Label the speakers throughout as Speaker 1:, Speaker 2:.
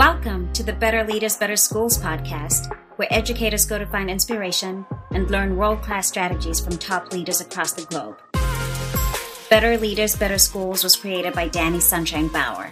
Speaker 1: Welcome to the Better Leaders, Better Schools podcast, where educators go to find inspiration and learn world-class strategies from top leaders across the globe. Better Leaders, Better Schools was created by Danny Sunshine Bauer.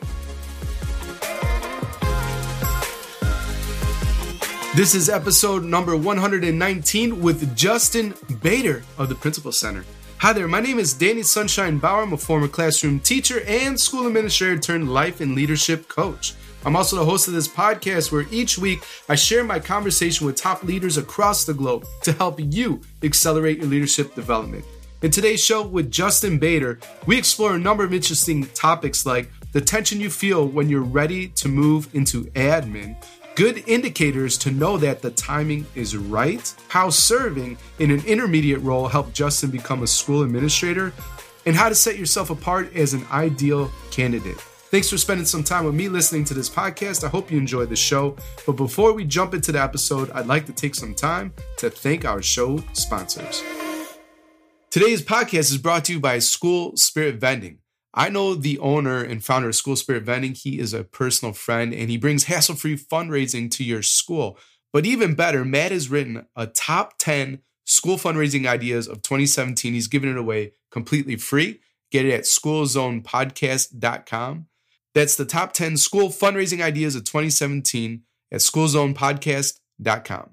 Speaker 2: This is episode number 119 with Justin Bader of the Principal Center. Hi there, my name is Danny Sunshine Bauer. I'm a former classroom teacher and school administrator turned life and leadership coach. I'm also the host of this podcast where each week I share my conversation with top leaders across the globe to help you accelerate your leadership development. In today's show with Justin Bader, we explore a number of interesting topics like the tension you feel when you're ready to move into admin, good indicators to know that the timing is right, how serving in an intermediate role helped Justin become a school administrator, and how to set yourself apart as an ideal candidate. Thanks for spending some time with me listening to this podcast. I hope you enjoyed the show. But before we jump into the episode, I'd like to take some time to thank our show sponsors. Today's podcast is brought to you by School Spirit Vending. I know the owner and founder of School Spirit Vending. He is a personal friend and he brings hassle-free fundraising to your school. But even better, Matt has written a top 10 school fundraising ideas of 2017. He's giving it away completely free. Get it at schoolzonepodcast.com. That's the top 10 school fundraising ideas of 2017 at schoolzonepodcast.com.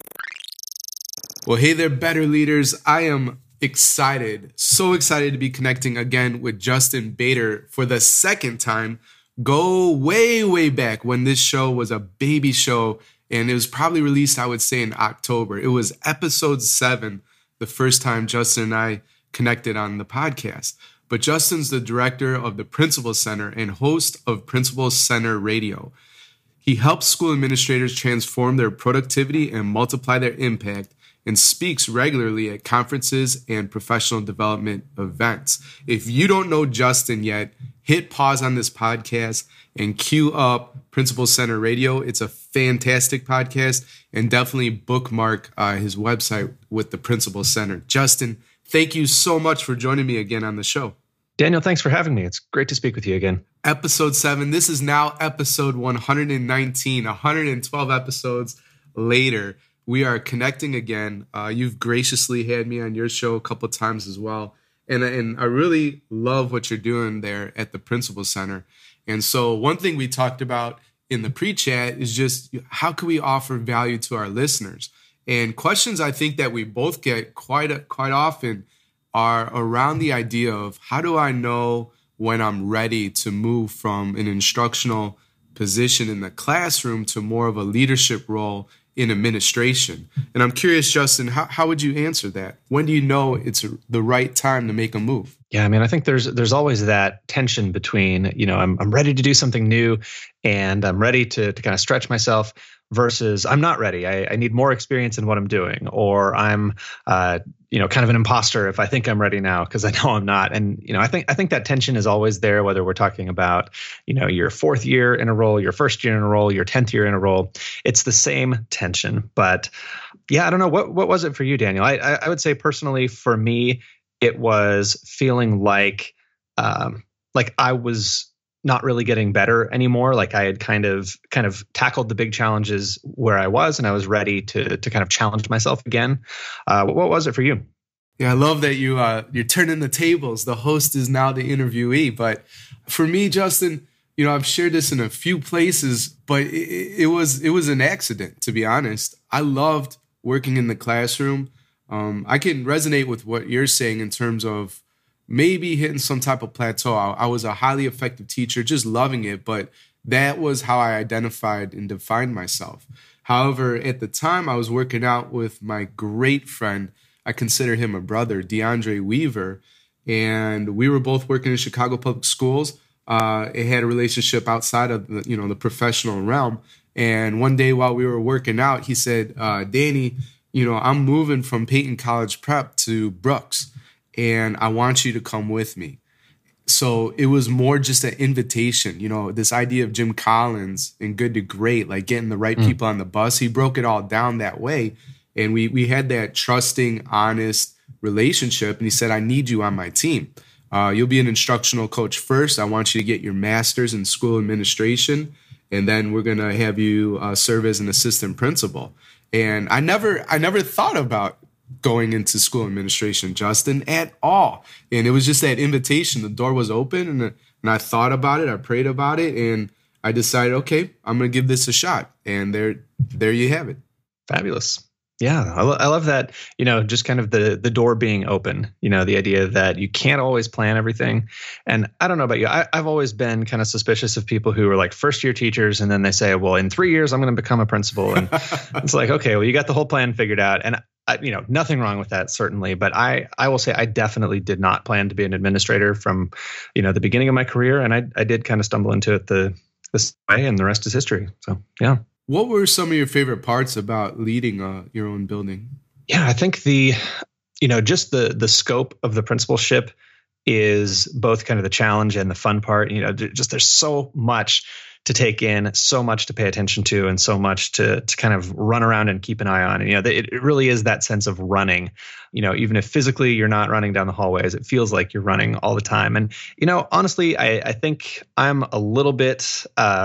Speaker 2: Well, hey there, better leaders. I am excited, so excited to be connecting again with Justin Bader for the second time. Go way, way back when this show was a baby show, and it was probably released, I would say, in October. It was episode 7, the first time Justin and I connected on the podcast. But Justin's the director of the Principal Center and host of Principal Center Radio. He helps school administrators transform their productivity and multiply their impact and speaks regularly at conferences and professional development events. If you don't know Justin yet, hit pause on this podcast and cue up Principal Center Radio. It's a fantastic podcast, and definitely bookmark his website with the Principal Center. Justin, thank you so much for joining me again on the show.
Speaker 3: Daniel, thanks for having me. It's great to speak with you again.
Speaker 2: Episode 7. This is now episode 119, 112 episodes later. We are connecting again. You've graciously had me on your show a couple times as well. And I really love what you're doing there at the Principal Center. And so one thing we talked about in the pre-chat is just how can we offer value to our listeners? And questions I think that we both get quite often are around the idea of how do I know when I'm ready to move from an instructional position in the classroom to more of a leadership role in administration. And I'm curious, Justin, how would you answer that? When do you know it's the right time to make a move?
Speaker 3: Yeah, I mean, I think there's always that tension between, I'm ready to do something new and I'm ready to kind of stretch myself versus I'm not ready. I need more experience in what I'm doing, or I'm, kind of an imposter if I think I'm ready now because I know I'm not. And, I think that tension is always there, whether we're talking about, your 4th year in a role, your 1st year in a role, your 10th year in a role. It's the same tension. But yeah, I don't know. What was it for you, Daniel? I would say personally for me, it was feeling like I was not really getting better anymore. Like I had kind of tackled the big challenges where I was, and I was ready to kind of challenge myself again. What was it for you?
Speaker 2: Yeah, I love that you're turning the tables. The host is now the interviewee. But for me, Justin, I've shared this in a few places, but it was an accident, to be honest. I loved working in the classroom. I can resonate with what you're saying in terms of maybe hitting some type of plateau. I was a highly effective teacher, just loving it, but that was how I identified and defined myself. However, at the time I was working out with my great friend, I consider him a brother, DeAndre Weaver, and we were both working in Chicago Public Schools. It had a relationship outside of the professional realm. And one day while we were working out, he said, Danny, I'm moving from Peyton College Prep to Brooks, and I want you to come with me. So it was more just an invitation, this idea of Jim Collins and Good to Great, like getting the right people on the bus. He broke it all down that way. And we had that trusting, honest relationship. And he said, I need you on my team. You'll be an instructional coach first. I want you to get your master's in school administration. and then we're going to have you serve as an assistant principal. And I never thought about going into school administration, Justin, at all. And it was just that invitation. The door was open, and I thought about it. I prayed about it, and I decided, okay, I'm going to give this a shot. And there you have it.
Speaker 3: Fabulous. Yeah, I love that, just kind of the door being open, the idea that you can't always plan everything. And I don't know about you, I've always been kind of suspicious of people who are like first year teachers, and then they say, well, in 3 years, I'm going to become a principal. And it's like, okay, well, you got the whole plan figured out. And nothing wrong with that, certainly. But I will say I definitely did not plan to be an administrator from, the beginning of my career. And I did kind of stumble into it this way, and the rest is history. So, yeah.
Speaker 2: What were some of your favorite parts about leading your own building?
Speaker 3: Yeah, I think just the scope of the principalship is both kind of the challenge and the fun part. Just there's so much to take in, so much to pay attention to, and so much to kind of run around and keep an eye on. And, it really is that sense of running, even if physically you're not running down the hallways, it feels like you're running all the time. And, honestly, I think I'm a little bit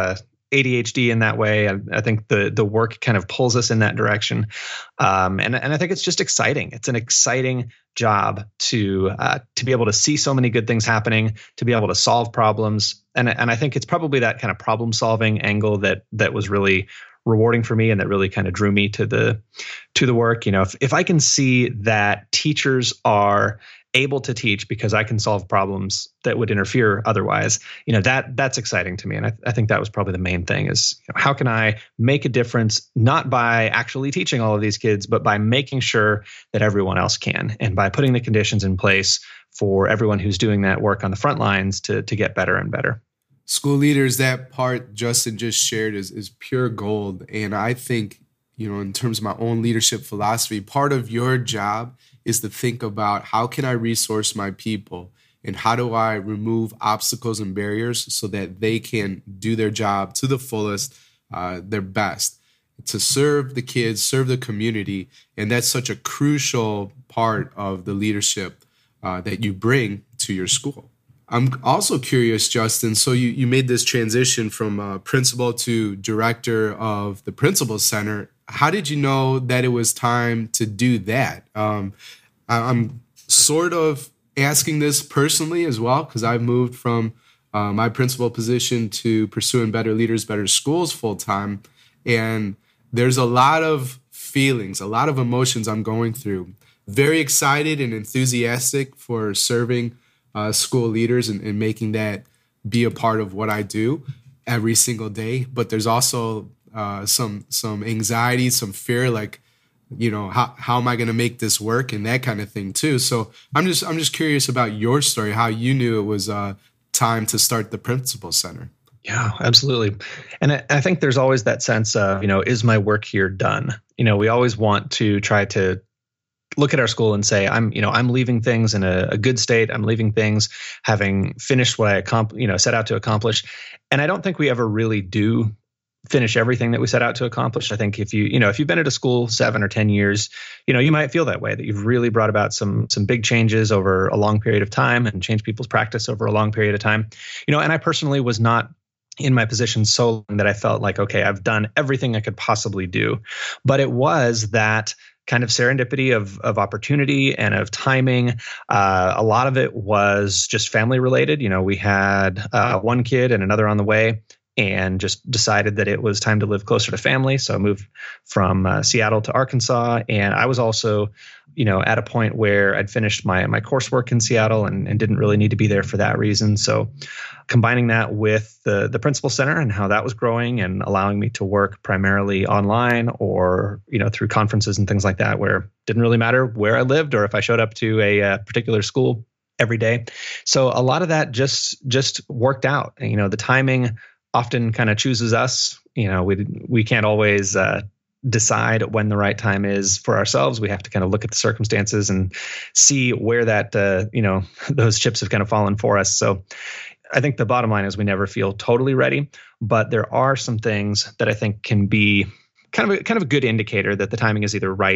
Speaker 3: ADHD in that way. I think the work kind of pulls us in that direction. And I think it's just exciting. It's an exciting job to be able to see so many good things happening, to be able to solve problems. And I think it's probably that kind of problem solving angle that was really rewarding for me, and that really kind of drew me to the work. If I can see that teachers are able to teach because I can solve problems that would interfere otherwise, that's exciting to me. And I think that was probably the main thing is, how can I make a difference, not by actually teaching all of these kids, but by making sure that everyone else can, and by putting the conditions in place for everyone who's doing that work on the front lines to get better and better.
Speaker 2: School leaders, that part Justin just shared is pure gold. And I think, in terms of my own leadership philosophy, part of your job is to think about how can I resource my people, and how do I remove obstacles and barriers so that they can do their job to the fullest, their best, to serve the kids, serve the community. And that's such a crucial part of the leadership that you bring to your school. I'm also curious, Justin, so you made this transition from principal to director of the Principal Center. How did you know that it was time to do that? I'm sort of asking this personally as well, because I've moved from my principal position to pursuing Better Leaders, Better Schools full time. And there's a lot of feelings, a lot of emotions I'm going through. Very excited and enthusiastic for serving school leaders and making that be a part of what I do every single day. But there's also some anxiety, some fear, like, how am I going to make this work, and that kind of thing too. So I'm just curious about your story, how you knew it was time to start the Principal Center.
Speaker 3: Yeah, absolutely. And I think there's always that sense of, is my work here done? We always want to try to look at our school and say, I'm leaving things in a good state. I'm leaving things having finished what I set out to accomplish. And I don't think we ever really do finish everything that we set out to accomplish. I think if you've been at a school 7 or 10 years, you might feel that way, that you've really brought about some big changes over a long period of time and changed people's practice over a long period of time. And I personally was not in my position so long that I felt like, okay, I've done everything I could possibly do. But it was that kind of serendipity of opportunity and of timing. A lot of it was just family related. We had one kid and another on the way, and just decided that it was time to live closer to family. So I moved from Seattle to Arkansas. And I was also, at a point where I'd finished my coursework in Seattle and didn't really need to be there for that reason. So combining that with the Principal Center and how that was growing and allowing me to work primarily online or, through conferences and things like that, where it didn't really matter where I lived or if I showed up to a particular school every day. So a lot of that just worked out. And, the timing often kind of chooses us. We can't always decide when the right time is for ourselves. We have to kind of look at the circumstances and see where that, those chips have kind of fallen for us. So I think the bottom line is we never feel totally ready, but there are some things that I think can be kind of a good indicator that the timing is either right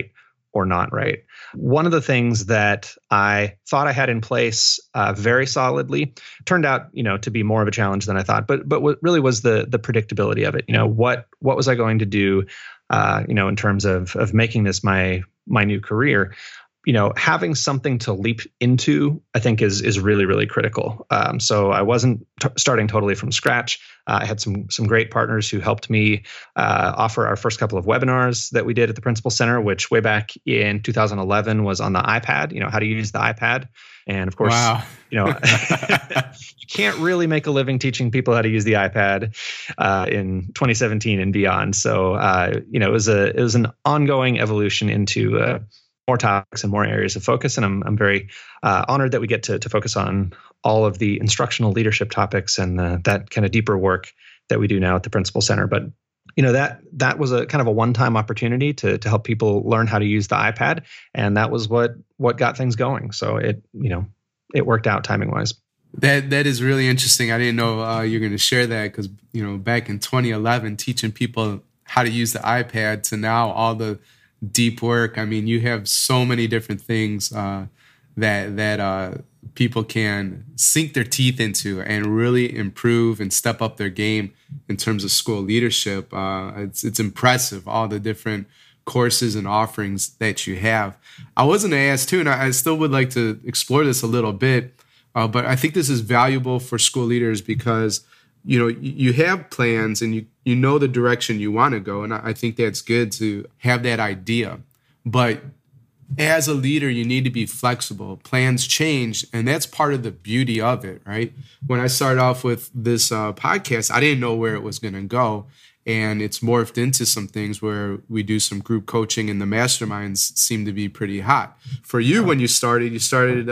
Speaker 3: or not right. One of the things that I thought I had in place very solidly turned out, to be more of a challenge than I thought. But what really was the predictability of it. What was I going to do, in terms of making this my new career? Having something to leap into, I think is really, really critical. So I wasn't starting totally from scratch. I had some great partners who helped me offer our first couple of webinars that we did at the Principal Center, which way back in 2011 was on the iPad, how to use the iPad. And of course,
Speaker 2: wow.
Speaker 3: You can't really make a living teaching people how to use the iPad in 2017 and beyond. So, it was an ongoing evolution into more topics and more areas of focus. And I'm very honored that we get to focus on all of the instructional leadership topics and that kind of deeper work that we do now at the Principal Center. But that was a kind of a one-time opportunity to help people learn how to use the iPad, and that was what got things going. So it worked out timing wise.
Speaker 2: That is really interesting. I didn't know you're going to share that because back in 2011, teaching people how to use the iPad to now all the deep work. I mean, you have so many different things that people can sink their teeth into and really improve and step up their game in terms of school leadership. It's impressive, all the different courses and offerings that you have. I wasn't asked too, and I still would like to explore this a little bit, but I think this is valuable for school leaders because you have plans and you know the direction you want to go. And I think that's good to have that idea. But as a leader, you need to be flexible. Plans change, and that's part of the beauty of it, right? When I started off with this podcast, I didn't know where it was going to go. And it's morphed into some things where we do some group coaching, and the masterminds seem to be pretty hot. For you, when you started with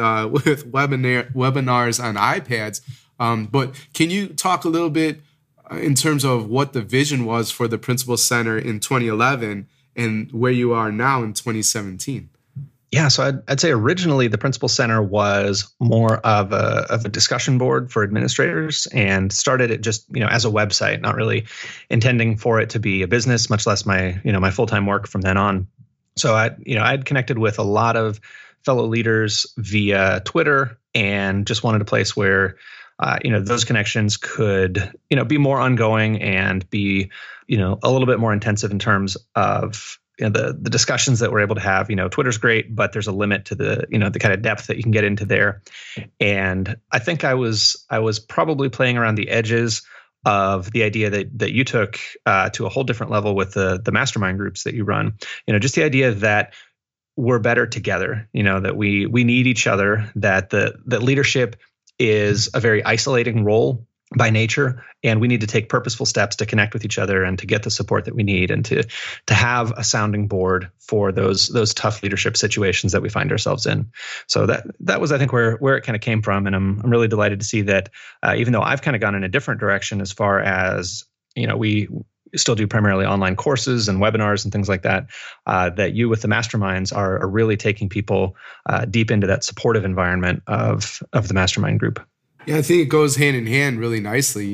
Speaker 2: webinars on iPads. But can you talk a little bit in terms of what the vision was for the Principal Center in 2011 and where you are now in 2017?
Speaker 3: Yeah, so I'd say originally the Principal Center was more of a discussion board for administrators, and started it just as a website, not really intending for it to be a business, much less my my full-time work from then on. So I'd connected with a lot of fellow leaders via Twitter, and just wanted a place where those connections could, be more ongoing and be, a little bit more intensive in terms of the discussions that we're able to have. Twitter's great, but there's a limit to the kind of depth that you can get into there. And I think I was probably playing around the edges of the idea that you took to a whole different level with the mastermind groups that you run. Just the idea that we're better together. That we need each other. That the leadership is a very isolating role by nature, and we need to take purposeful steps to connect with each other and to get the support that we need, and to have a sounding board for those tough leadership situations that we find ourselves in. So that was, I think, where it kind of came from, and I'm really delighted to see that even though I've kind of gone in a different direction as far as we still do primarily online courses and webinars and things like that, that you with the masterminds are really taking people deep into that supportive environment of the mastermind group.
Speaker 2: Yeah, I think it goes hand in hand really nicely,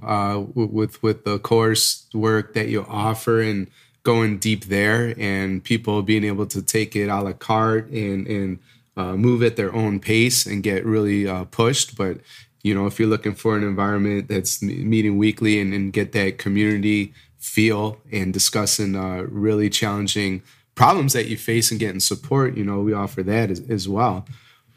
Speaker 2: with the course work that you offer and going deep there, and people being able to take it a la carte and move at their own pace and get really pushed. But if you're looking for an environment that's meeting weekly and get that community feel and discussing really challenging problems that you face and getting support, we offer that as well.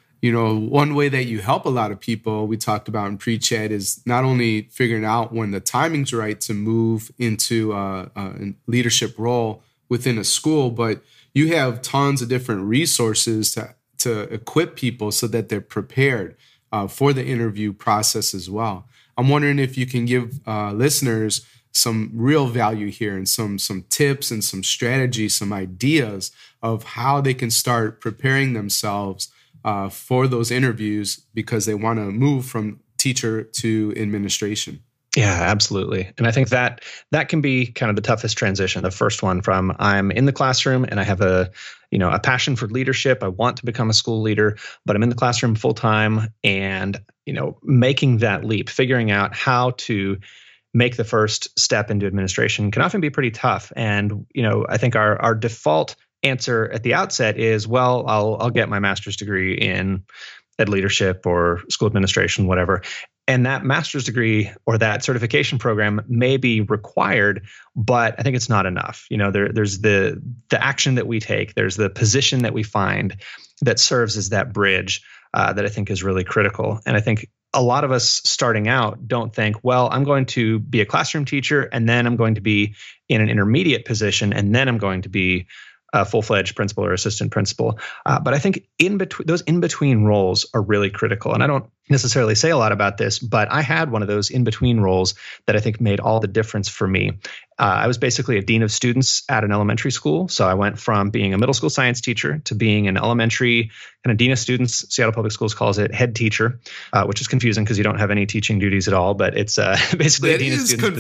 Speaker 2: One way that you help a lot of people, we talked about in pre-chat, is not only figuring out when the timing's right to move into a leadership role within a school, but you have tons of different resources to equip people so that they're prepared for the interview process as well. I'm wondering if you can give listeners some real value here and some tips and some strategies, some ideas of how they can start preparing themselves for those interviews because they want to move from teacher to administration.
Speaker 3: Yeah, absolutely. And I think that can be kind of the toughest transition. The first one from I'm in the classroom and I have a passion for leadership. I want to become a school leader, but I'm in the classroom full time, and, making that leap, figuring out how to make the first step into administration can often be pretty tough. And, I think our default answer at the outset is, well, I'll get my master's degree in ed leadership or school administration, whatever. And that master's degree or that certification program may be required, but I think it's not enough. There's the action that we take, there's the position that we find that serves as that bridge that I think is really critical. And I think a lot of us starting out don't think, well, I'm going to be a classroom teacher, and then I'm going to be in an intermediate position, and then I'm going to be a full-fledged principal or assistant principal. But I think those in-between roles are really critical. And I don't necessarily say a lot about this, but I had one of those in-between roles that I think made all the difference for me. I was basically a dean of students at an elementary school. So I went from being a middle school science teacher to being an elementary kind of dean of students. Seattle Public Schools calls it head teacher, which is confusing because you don't have any teaching duties at all, but it's basically a dean of students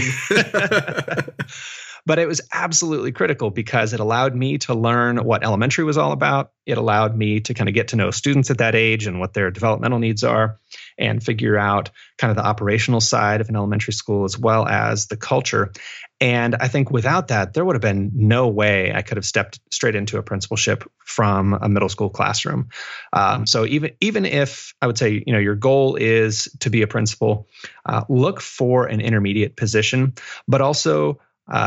Speaker 3: position. But it was absolutely critical because it allowed me to learn what elementary was all about. It allowed me to kind of get to know students at that age and what their developmental needs are and figure out kind of the operational side of an elementary school as well as the culture. And I think without that, there would have been no way I could have stepped straight into a principalship from a middle school classroom. So even if I would say, your goal is to be a principal, look for an intermediate position, but also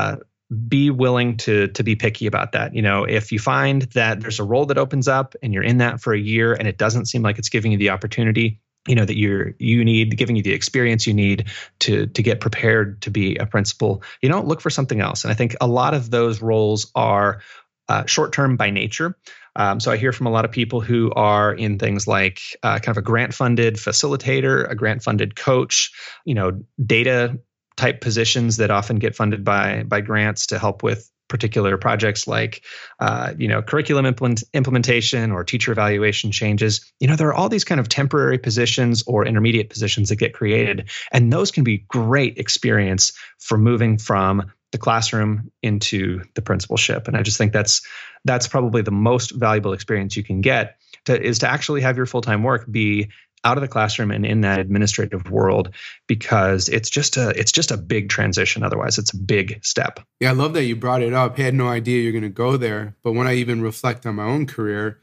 Speaker 3: be willing to be picky about that. If you find that there's a role that opens up and you're in that for a year and it doesn't seem like it's giving you the opportunity, that you need, giving you the experience you need to get prepared to be a principal, look for something else. And I think a lot of those roles are short-term by nature. So I hear from a lot of people who are in things like kind of a grant-funded facilitator, a grant-funded coach, data type positions that often get funded by grants to help with particular projects like, curriculum implementation or teacher evaluation changes. There are all these kind of temporary positions or intermediate positions that get created, and those can be great experience for moving from the classroom into the principalship. And I just think that's probably the most valuable experience you can get is to actually have your full-time work be out of the classroom and in that administrative world, because it's just a big transition. Otherwise, it's a big step.
Speaker 2: Yeah, I love that you brought it up. I had no idea you're going to go there. But when I even reflect on my own career,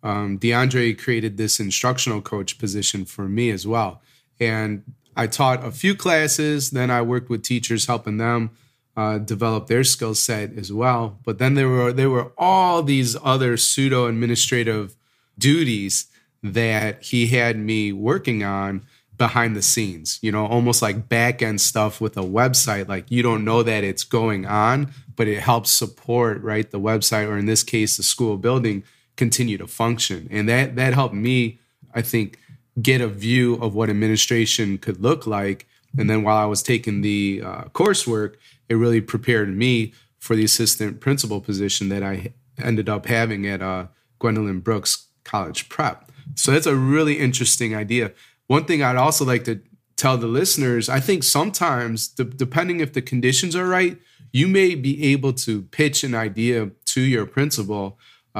Speaker 2: DeAndre created this instructional coach position for me as well. And I taught a few classes. Then I worked with teachers, helping them develop their skill set as well. But then there were all these other pseudo administrative duties that he had me working on behind the scenes, almost like back end stuff with a website. Like you don't know that it's going on, but it helps support, right, the website, or in this case, the school building, continue to function. And that helped me, I think, get a view of what administration could look like. And then while I was taking the coursework, it really prepared me for the assistant principal position that I ended up having at Gwendolyn Brooks College Prep. So that's a really interesting idea. One thing I'd also like to tell the listeners, I think sometimes, depending if the conditions are right, you may be able to pitch an idea to your principal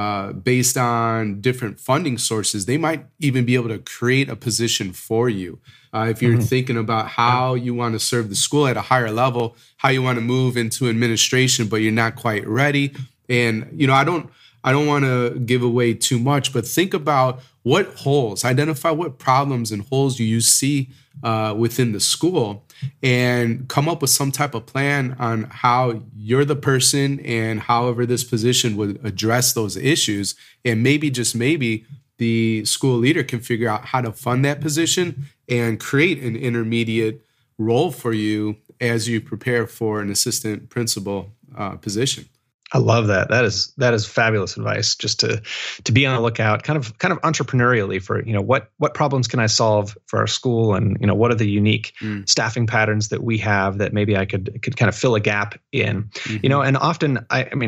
Speaker 2: based on different funding sources. They might even be able to create a position for you. If you're thinking about how you want to serve the school at a higher level, how you want to move into administration, but you're not quite ready. And, I don't want to give away too much, but think about what holes, identify what problems and holes you see within the school, and come up with some type of plan on how you're the person and however this position would address those issues. And maybe, just maybe, the school leader can figure out how to fund that position and create an intermediate role for you as you prepare for an assistant principal position.
Speaker 3: I love that. That is fabulous advice. Just to be on the lookout, kind of entrepreneurially for, what problems can I solve for our school, and what are the unique staffing patterns that we have that maybe I could kind of fill a gap in. And often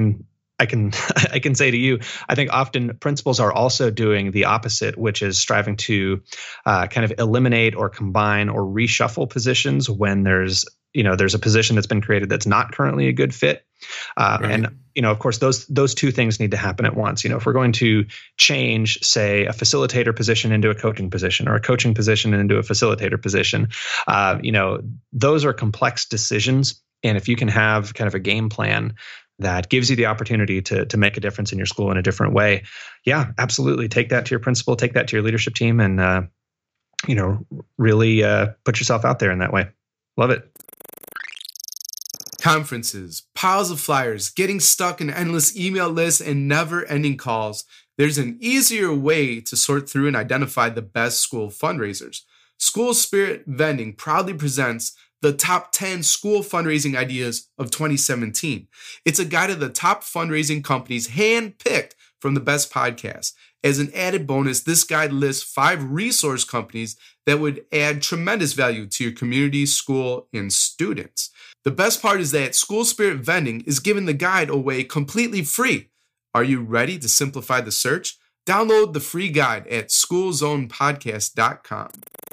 Speaker 3: I can say to you, I think often principals are also doing the opposite, which is striving to kind of eliminate or combine or reshuffle positions when there's a position that's been created that's not currently a good fit. Right. And, of course, those two things need to happen at once. If we're going to change, say, a facilitator position into a coaching position, or a coaching position into a facilitator position, those are complex decisions. And if you can have kind of a game plan that gives you the opportunity to make a difference in your school in a different way, yeah, absolutely. Take that to your principal, take that to your leadership team, and really put yourself out there in that way. Love it.
Speaker 2: Conferences, piles of flyers, getting stuck in endless email lists, and never-ending calls. There's an easier way to sort through and identify the best school fundraisers. School Spirit Vending proudly presents the top 10 school fundraising ideas of 2017. It's a guide of the top fundraising companies handpicked from the best podcasts. As an added bonus, this guide lists 5 resource companies that would add tremendous value to your community, school, and students. The best part is that School Spirit Vending is giving the guide away completely free. Are you ready to simplify the search? Download the free guide at schoolzonepodcast.com.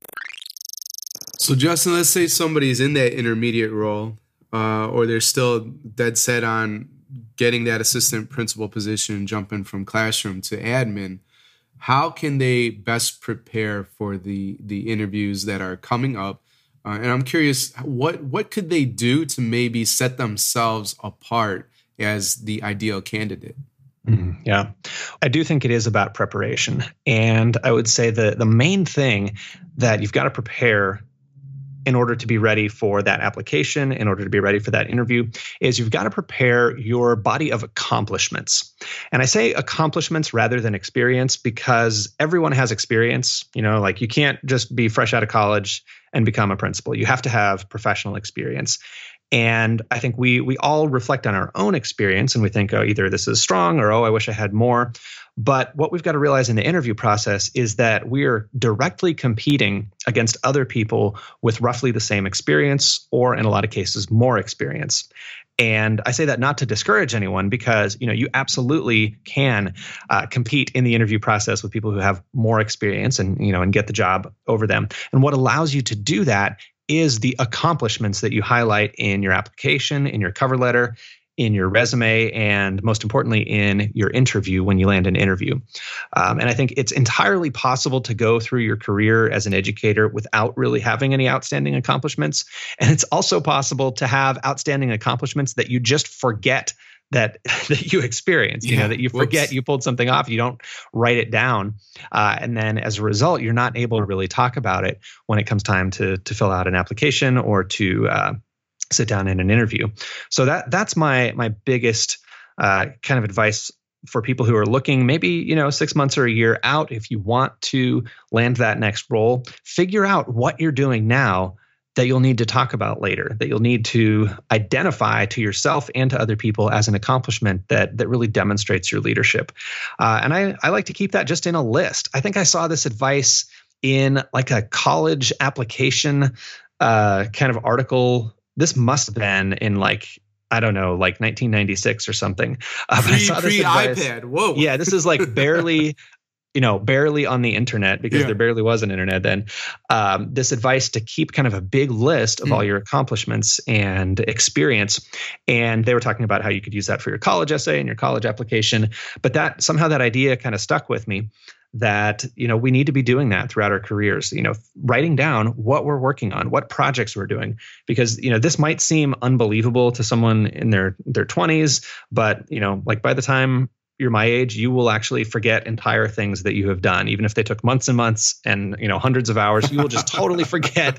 Speaker 2: So Justin, let's say somebody's in that intermediate role, or they're still dead set on getting that assistant principal position, jumping from classroom to admin. How can they best prepare for the interviews that are coming up? And I'm curious, what could they do to maybe set themselves apart as the ideal candidate?
Speaker 3: Yeah, I do think it is about preparation. And I would say the main thing that you've got to prepare in order to be ready for that application, in order to be ready for that interview, is you've got to prepare your body of accomplishments. And I say accomplishments rather than experience because everyone has experience. Like you can't just be fresh out of college and become a principal. You have to have professional experience. And I think we all reflect on our own experience and we think, oh, either this is strong or, oh, I wish I had more. But what we've got to realize in the interview process is that we're directly competing against other people with roughly the same experience, or in a lot of cases, more experience. And I say that not to discourage anyone because, you absolutely can compete in the interview process with people who have more experience and get the job over them. And what allows you to do that is the accomplishments that you highlight in your application, in your cover letter, in your resume, and most importantly, in your interview when you land an interview. And I think it's entirely possible to go through your career as an educator without really having any outstanding accomplishments. And it's also possible to have outstanding accomplishments that you just forget that you experienced, that you forget you pulled something off, you don't write it down. And then as a result, you're not able to really talk about it when it comes time to fill out an application or to sit down in an interview. So that's my biggest kind of advice for people who are looking maybe, 6 months or a year out. If you want to land that next role, figure out what you're doing now that you'll need to talk about later, that you'll need to identify to yourself and to other people as an accomplishment that really demonstrates your leadership. And I like to keep that just in a list. I think I saw this advice in like a college application kind of article. This must have been in like 1996 or something.
Speaker 2: Pre-iPad. Whoa.
Speaker 3: Yeah, this is like barely on the internet because there barely was an internet then. This advice to keep kind of a big list of all your accomplishments and experience. And they were talking about how you could use that for your college essay and your college application. But that idea kind of stuck with me that, we need to be doing that throughout our careers, writing down what we're working on, what projects we're doing, because, this might seem unbelievable to someone in their 20s, but, like by the time you're my age, you will actually forget entire things that you have done. Even if they took months and months and, hundreds of hours, you will just totally forget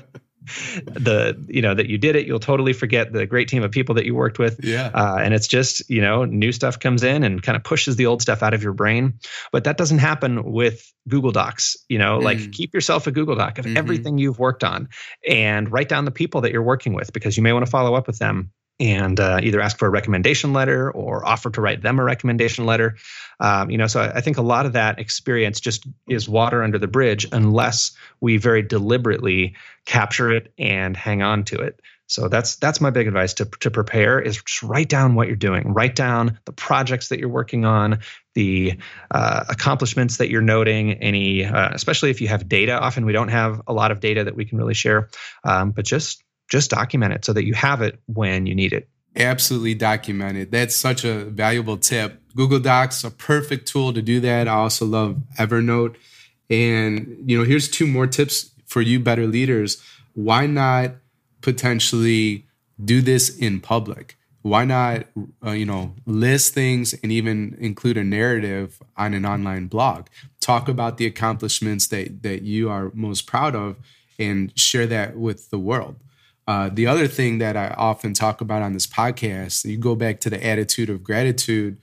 Speaker 3: that you did it. You'll totally forget the great team of people that you worked with.
Speaker 2: Yeah.
Speaker 3: And it's just, new stuff comes in and kind of pushes the old stuff out of your brain. But that doesn't happen with Google Docs. Like keep yourself a Google Doc of everything you've worked on and write down the people that you're working with, because you may want to follow up with them and either ask for a recommendation letter or offer to write them a recommendation letter. So I think a lot of that experience just is water under the bridge unless we very deliberately capture it and hang on to it. So that's my big advice to prepare, is just write down what you're doing. Write down the projects that you're working on, the accomplishments that you're noting, especially if you have data. Often we don't have a lot of data that we can really share, but just document it so that you have it when you need it.
Speaker 2: Absolutely document it. That's such a valuable tip. Google Docs, a perfect tool to do that. I also love Evernote. And, here's 2 more tips for you better leaders. Why not potentially do this in public? why not, list things and even include a narrative on an online blog? Talk about the accomplishments that you are most proud of and share that with the world. The other thing that I often talk about on this podcast, you go back to the attitude of gratitude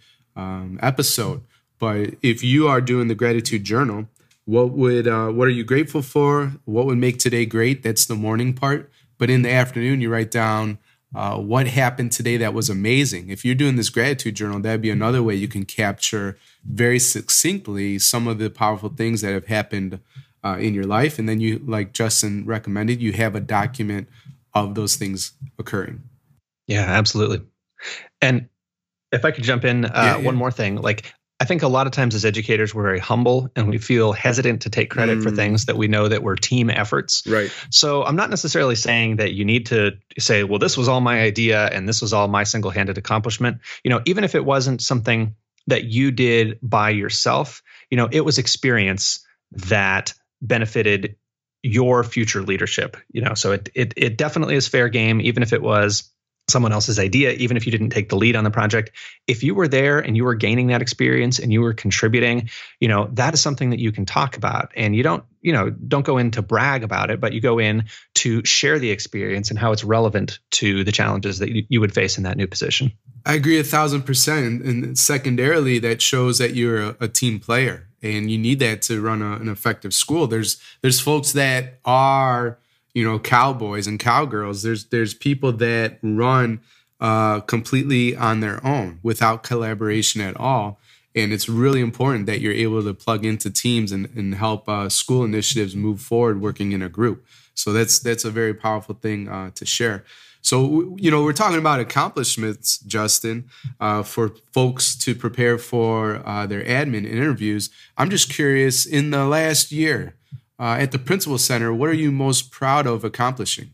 Speaker 2: episode, but if you are doing the gratitude journal, what are you grateful for? What would make today great? That's the morning part. But in the afternoon, you write down what happened today that was amazing. If you're doing this gratitude journal, that'd be another way you can capture very succinctly some of the powerful things that have happened in your life. And then you, like Justin recommended, you have a document of those things occurring.
Speaker 3: Yeah, absolutely. And if I could jump in, one more thing, like I think a lot of times as educators, we're very humble and we feel hesitant to take credit for things that we know that were team efforts.
Speaker 2: Right.
Speaker 3: So I'm not necessarily saying that you need to say, well, this was all my idea and this was all my single-handed accomplishment. Even if it wasn't something that you did by yourself, it was experience that benefited your future leadership. So it definitely is fair game, even if it was someone else's idea, even if you didn't take the lead on the project. If you were there and you were gaining that experience and you were contributing, that is something that you can talk about. And you don't go in to brag about it, but you go in to share the experience and how it's relevant to the challenges that you would face in that new position.
Speaker 2: I agree 1,000%. And secondarily, that shows that you're a team player and you need that to run an effective school. There's folks that are cowboys and cowgirls. There's people that run completely on their own without collaboration at all. And it's really important that you're able to plug into teams and help school initiatives move forward working in a group. So that's a very powerful thing to share. So, we're talking about accomplishments, Justin, for folks to prepare for their admin interviews. I'm just curious, in the last year, at the Principal Center, what are you most proud of accomplishing?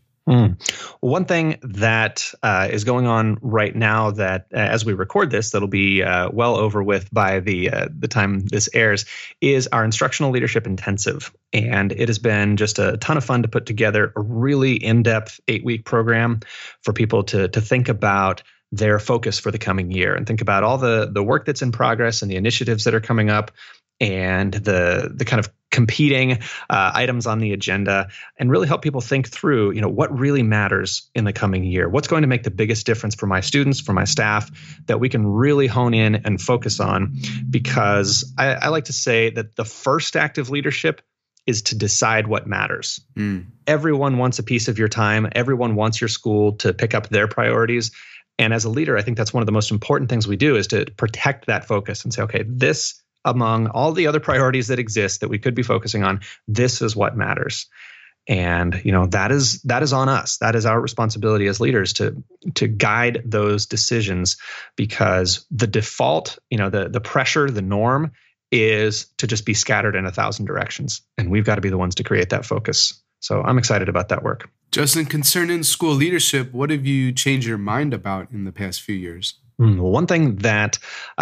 Speaker 3: One thing that is going on right now that as we record this, that'll be well over with by the time this airs, is our Instructional Leadership Intensive. And it has been just a ton of fun to put together a really in-depth 8-week program for people to think about their focus for the coming year and think about all the work that's in progress and the initiatives that are coming up and the kind of competing items on the agenda, and really help people think through, what really matters in the coming year. What's going to make the biggest difference for my students, for my staff, that we can really hone in and focus on? Because I like to say that the first act of leadership is to decide what matters. Everyone wants a piece of your time. Everyone wants your school to pick up their priorities. And as a leader, I think that's one of the most important things we do, is to protect that focus and say, okay, this, among all the other priorities that exist that we could be focusing on, this is what matters. And that is on us. That is our responsibility as leaders to guide those decisions, because the default, the pressure, the norm is to just be scattered in 1,000 directions. And we've got to be the ones to create that focus. So I'm excited about that work.
Speaker 2: Justin, concerning school leadership, what have you changed your mind about in the past few years?
Speaker 3: One thing that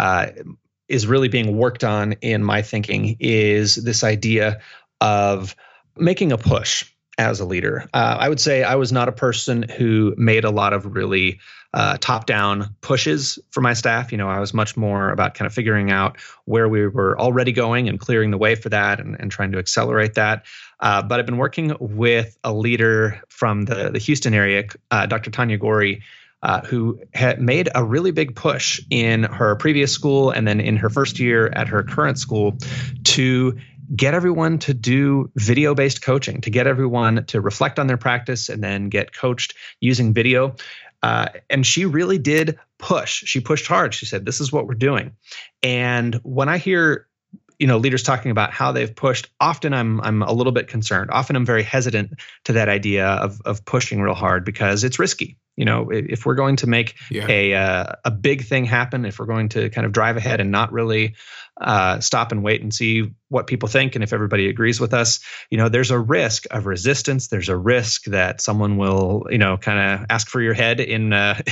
Speaker 3: is really being worked on in my thinking is this idea of making a push as a leader. I would say I was not a person who made a lot of really top-down pushes for my staff. I was much more about kind of figuring out where we were already going and clearing the way for that and trying to accelerate that. But I've been working with a leader from the Houston area, Dr. Tanya Gorey, who had made a really big push in her previous school and then in her first year at her current school to get everyone to do video-based coaching, to get everyone to reflect on their practice and then get coached using video. And she really did push. She pushed hard. She said, this is what we're doing. And when I hear leaders talking about how they've pushed, often I'm a little bit concerned. Often I'm very hesitant to that idea of pushing real hard, because it's risky. If we're going to make a big thing happen, if we're going to kind of drive ahead and not really stop and wait and see what people think, and if everybody agrees with us, there's a risk of resistance. There's a risk that someone will, kind of ask for your head in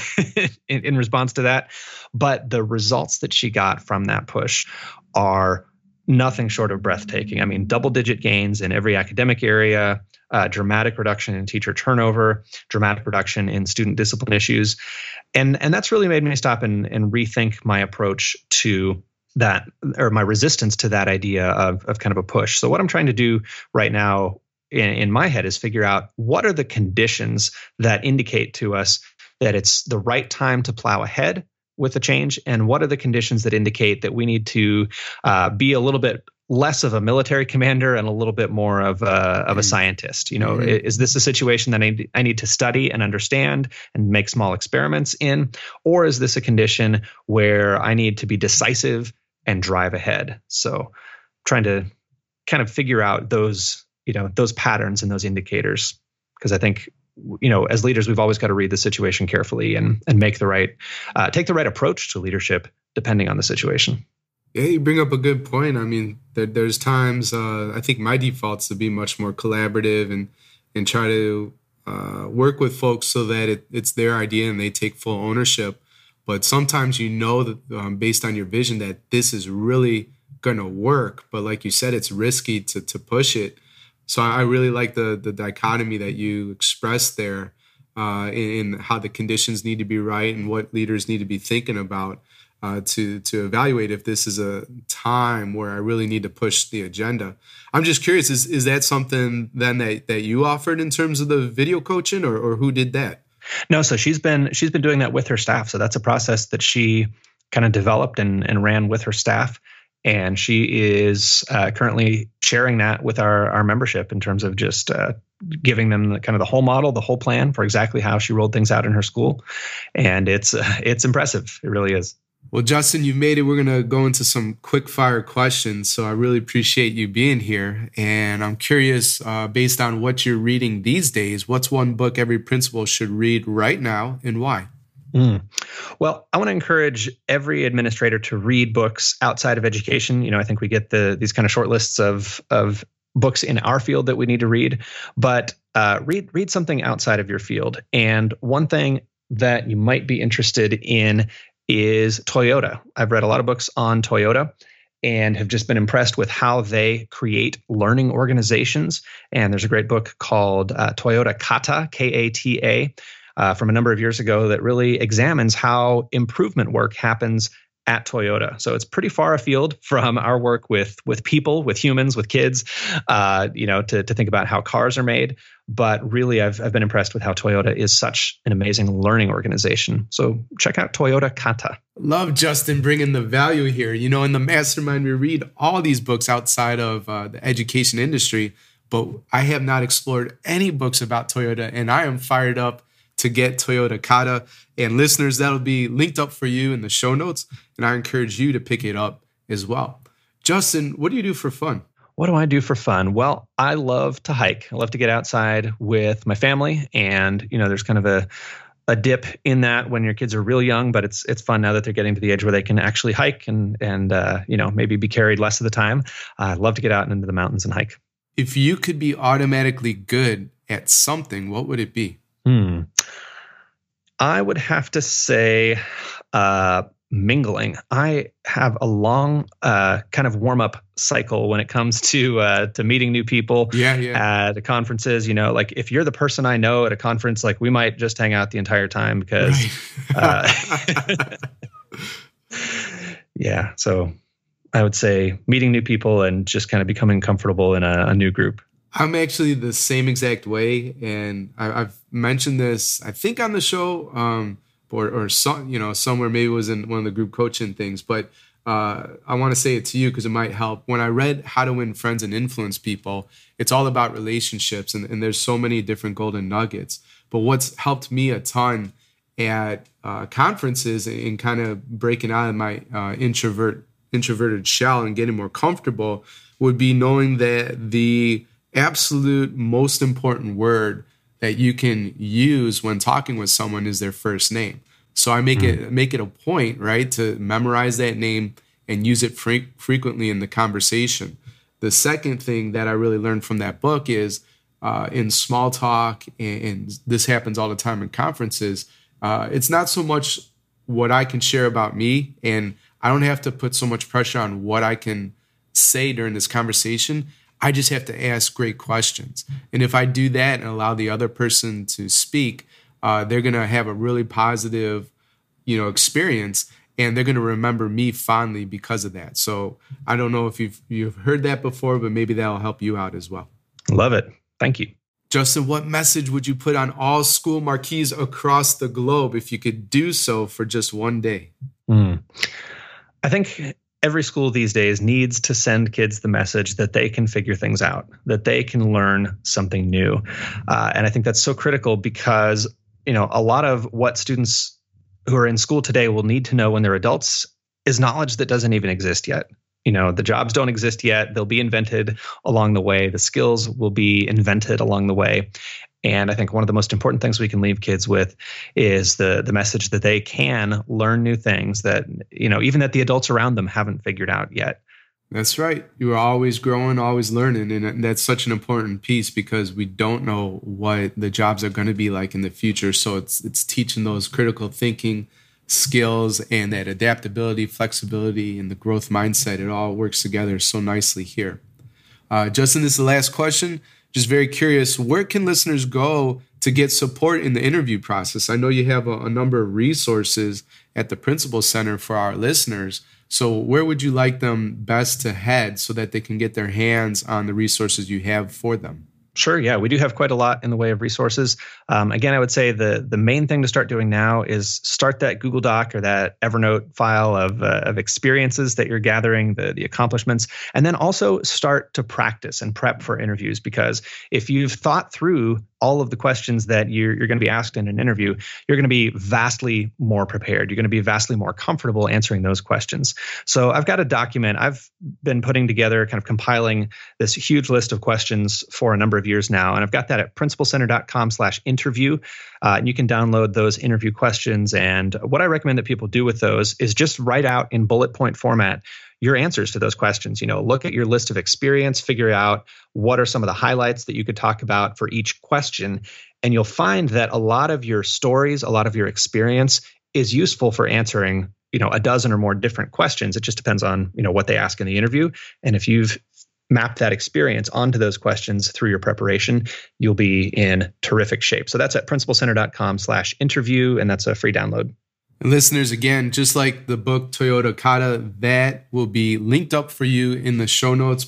Speaker 3: in response to that. But the results that she got from that push are nothing short of breathtaking. I mean, double-digit gains in every academic area, dramatic reduction in teacher turnover, dramatic reduction in student discipline issues. And that's really made me stop and rethink my approach to that, or my resistance to that idea of kind of a push. So what I'm trying to do right now in my head is figure out what are the conditions that indicate to us that it's the right time to plow ahead with the change, and what are the conditions that indicate that we need to be a little bit less of a military commander and a little bit more of a scientist. Is this a situation that I need to study and understand and make small experiments in, or is this a condition where I need to be decisive and drive ahead? So trying to kind of figure out those patterns and those indicators, because I think, as leaders, we've always got to read the situation carefully and make take the right approach to leadership depending on the situation.
Speaker 2: Yeah, you bring up a good point. I mean, there's times I think my default's to be much more collaborative and try to work with folks so that it's their idea and they take full ownership. But sometimes that based on your vision that this is really going to work. But like you said, it's risky to push it. So I really like the dichotomy that you expressed there in how the conditions need to be right and what leaders need to be thinking about to evaluate if this is a time where I really need to push the agenda. I'm just curious, is that something then that you offered in terms of the video coaching, or who did that?
Speaker 3: No, so she's been doing that with her staff. So that's a process that she kind of developed and ran with her staff. And she is currently sharing that with our membership in terms of just giving them kind of the whole model, the whole plan for exactly how she rolled things out in her school. And it's impressive. It really is.
Speaker 2: Well, Justin, you've made it. We're going to go into some quick fire questions. So I really appreciate you being here. And I'm curious, based on what you're reading these days, what's one book every principal should read right now and why?
Speaker 3: Well, I want to encourage every administrator to read books outside of education. I think we get these kind of short lists of books in our field that we need to read, but read something outside of your field. And one thing that you might be interested in is Toyota. I've read a lot of books on Toyota and have just been impressed with how they create learning organizations. And there's a great book called Toyota Kata, Kata, from a number of years ago that really examines how improvement work happens at Toyota. So it's pretty far afield from our work with people, with humans, with kids, to think about how cars are made. But really, I've been impressed with how Toyota is such an amazing learning organization. So check out Toyota Kata.
Speaker 2: Love Justin bringing the value here. In the mastermind, we read all these books outside of the education industry, but I have not explored any books about Toyota, and I am fired up to get Toyota Kata. And listeners, that'll be linked up for you in the show notes, and I encourage you to pick it up as well. Justin, what do you do for fun?
Speaker 3: What do I do for fun? Well, I love to hike. I love to get outside with my family, and there's kind of a dip in that when your kids are real young, but it's fun now that they're getting to the age where they can actually hike and maybe be carried less of the time. I love to get out into the mountains and hike.
Speaker 2: If you could be automatically good at something, what would it be?
Speaker 3: I would have to say mingling. I have a long kind of warm-up cycle when it comes to meeting new people at conferences. Like if you're the person I know at a conference, like we might just hang out the entire time because so I would say meeting new people and just kind of becoming comfortable in a new group.
Speaker 2: I'm actually the same exact way, and I've mentioned this, I think, on the show, or somewhere, maybe it was in one of the group coaching things. But I want to say it to you because it might help. When I read How to Win Friends and Influence People, it's all about relationships, and there's so many different golden nuggets. But what's helped me a ton at conferences and kind of breaking out of my introverted shell and getting more comfortable would be knowing that the absolute most important word that you can use when talking with someone is their first name. So I make it a point, right, to memorize that name and use it frequently in the conversation. The second thing that I really learned from that book is in small talk, and this happens all the time in conferences, it's not so much what I can share about me, and I don't have to put so much pressure on what I can say during this conversation. I just have to ask great questions. And if I do that and allow the other person to speak, they're going to have a really positive, experience, and they're going to remember me fondly because of that. So I don't know if you've heard that before, but maybe that'll help you out as well.
Speaker 3: Love it. Thank you.
Speaker 2: Justin, what message would you put on all school marquees across the globe if you could do so for just one day?
Speaker 3: I think every school these days needs to send kids the message that they can figure things out, that they can learn something new. And I think that's so critical because, a lot of what students who are in school today will need to know when they're adults is knowledge that doesn't even exist yet. The jobs don't exist yet. They'll be invented along the way. The skills will be invented along the way. And I think one of the most important things we can leave kids with is the message that they can learn new things that, even that the adults around them haven't figured out yet.
Speaker 2: That's right. You are always growing, always learning. And that's such an important piece because we don't know what the jobs are going to be like in the future. So it's teaching those critical thinking skills and that adaptability, flexibility, and the growth mindset. It all works together so nicely here. Justin, this is the last question. Just very curious, where can listeners go to get support in the interview process? I know you have a number of resources at the Principal Center for our listeners. So where would you like them best to head so that they can get their hands on the resources you have for them?
Speaker 3: Sure. Yeah, we do have quite a lot in the way of resources. Again, I would say the main thing to start doing now is start that Google Doc or that Evernote file of experiences that you're gathering, the accomplishments, and then also start to practice and prep for interviews. Because if you've thought through all of the questions that you're going to be asked in an interview, you're going to be vastly more prepared. You're going to be vastly more comfortable answering those questions. So I've got a document. I've been putting together, kind of compiling this huge list of questions for a number of years now. And I've got that at principalcenter.com/interview. And you can download those interview questions. And what I recommend that people do with those is just write out in bullet point format your answers to those questions. Look at your list of experience, figure out what are some of the highlights that you could talk about for each question. And you'll find that a lot of your stories, a lot of your experience is useful for answering, a dozen or more different questions. It just depends on, what they ask in the interview. And if you've mapped that experience onto those questions through your preparation, you'll be in terrific shape. So that's at principalcenter.com/interview, and that's a free download.
Speaker 2: And listeners, again, just like the book Toyota Kata, that will be linked up for you in the show notes,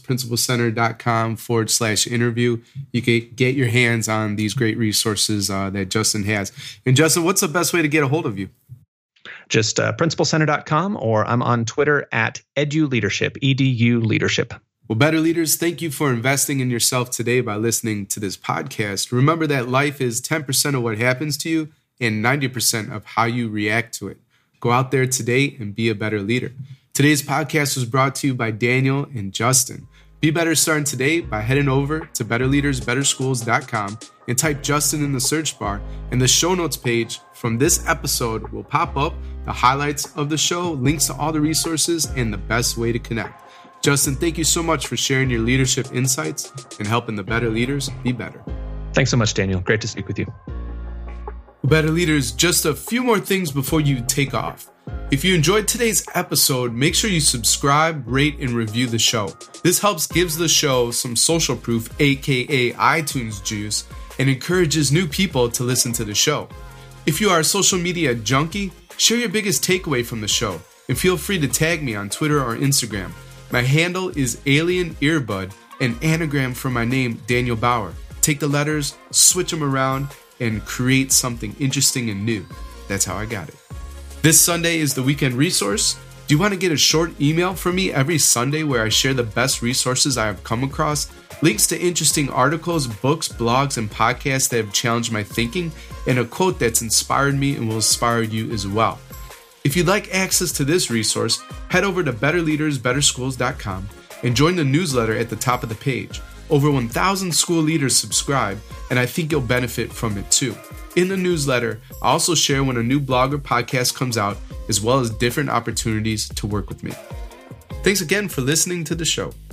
Speaker 2: principalcenter.com/interview. You can get your hands on these great resources that Justin has. And Justin, what's the best way to get a hold of you?
Speaker 3: Just principalcenter.com, or I'm on Twitter at EduLeadership, EDU Leadership.
Speaker 2: Well, Better Leaders, thank you for investing in yourself today by listening to this podcast. Remember that life is 10% of what happens to you and 90% of how you react to it. Go out there today and be a better leader. Today's podcast was brought to you by Daniel and Justin. Be better starting today by heading over to betterleadersbetterschools.com and type Justin in the search bar, and the show notes page from this episode will pop up, the highlights of the show, links to all the resources, and the best way to connect. Justin, thank you so much for sharing your leadership insights and helping the better leaders be better.
Speaker 3: Thanks so much, Daniel. Great to speak with you.
Speaker 2: Better Leaders, just a few more things before you take off. If you enjoyed today's episode, make sure you subscribe, rate, and review the show. This gives the show some social proof, aka iTunes juice, and encourages new people to listen to the show. If you are a social media junkie, share your biggest takeaway from the show, and feel free to tag me on Twitter or Instagram. My handle is Alien Earbud, an anagram for my name, Daniel Bauer. Take the letters, switch them around, and create something interesting and new. That's how I got it. This Sunday is the weekend resource. Do you want to get a short email from me every Sunday where I share the best resources I have come across, links to interesting articles, books, blogs, and podcasts that have challenged my thinking, and a quote that's inspired me and will inspire you as well? If you'd like access to this resource, head over to betterleadersbetterschools.com and join the newsletter at the top of the page. Over 1,000 school leaders subscribe, and I think you'll benefit from it too. In the newsletter, I also share when a new blog or podcast comes out, as well as different opportunities to work with me. Thanks again for listening to the show.